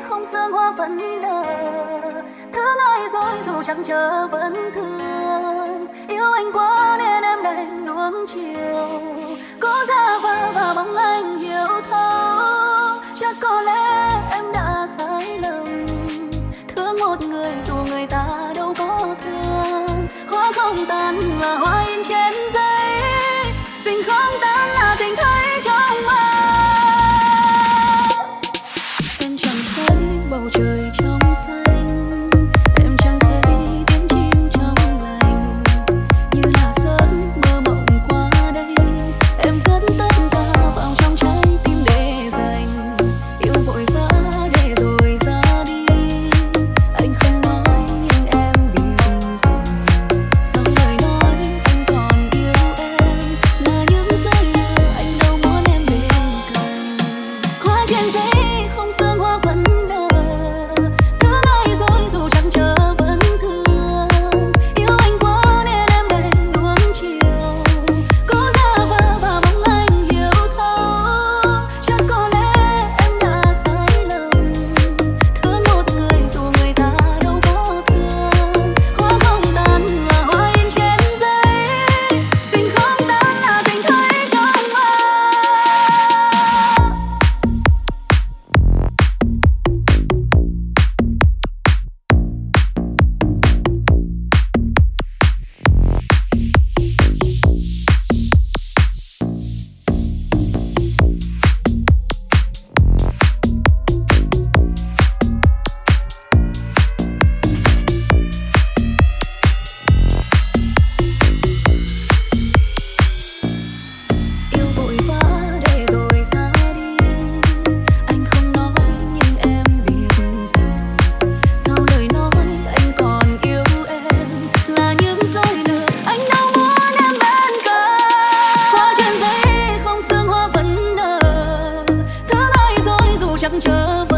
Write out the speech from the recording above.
không sương hoa vẫn nở. Thương ai rồi dù chẳng chờ vẫn thương. Yêu anh quá nên em đành nuông chiều, cố giả vờ và mong anh hiểu thấu. Chắc có lẽ em đã sai lầm, thương một người dù người ta đâu có thương. Hoa không tàn là hoa in trên giấy, tình không tan là tình thấy trong mơ. Em chẳng thấy bầu trời trong xanh, em chẳng thấy tiếng chim trong lành. Như là giấc mơ mộng qua đây, em cất tất cả vào trong trái tim để dành. Yêu vội vã để rồi ra đi, anh không nói nhưng em biết rồi. Sau lời nói anh còn yêu em, là những giây lừa anh đâu muốn em bên cạnh. Hoa trên giấy không sương hoa vẫn nở, thương ai rồi dù chẳng chờ vẫn thương. Yêu anh quá nên em đành nuông chiều, cố giả vờ và mong anh hiểu thấu. Chắc có lẽ em đã sai lầm, thương một người dù người ta đâu có thương. Hoa không tàn là hoa in trên giấy, tình không tan là tình thấy trong mơ. Yêu vội vã để rồi ra đi, anh không nói nhưng em biết rồi. Sau lời nói anh còn yêu em, là những dối lừa anh đâu muốn em bên cạnh. Hoa trên giấy không sương hoa vẫn nở, thương ai rồi dù chẳng chờ